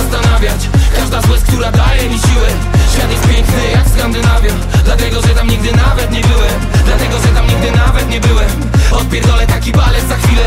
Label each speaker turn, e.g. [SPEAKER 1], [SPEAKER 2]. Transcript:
[SPEAKER 1] zastanawiać. Każda z łez, która daje mi siłę. Świat jest piękny jak Skandynawia, dlatego, że tam nigdy nawet nie byłem. Dlatego, że tam nigdy nawet nie byłem. Odpierdolę taki balet za chwilę.